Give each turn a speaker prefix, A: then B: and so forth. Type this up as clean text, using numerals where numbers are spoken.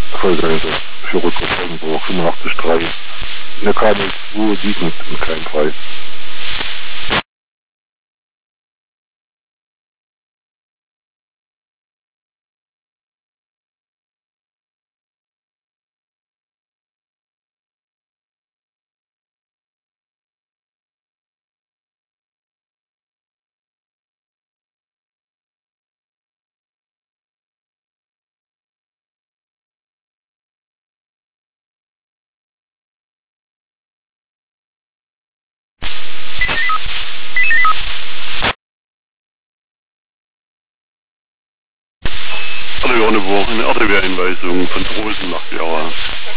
A: Vollgeise für Rückruf irgendwo 85,3. In der KNX2 sieht man im kleinen Preis.
B: Alle eine Woche eine RTW-Einweisung von Rosen nach Jara.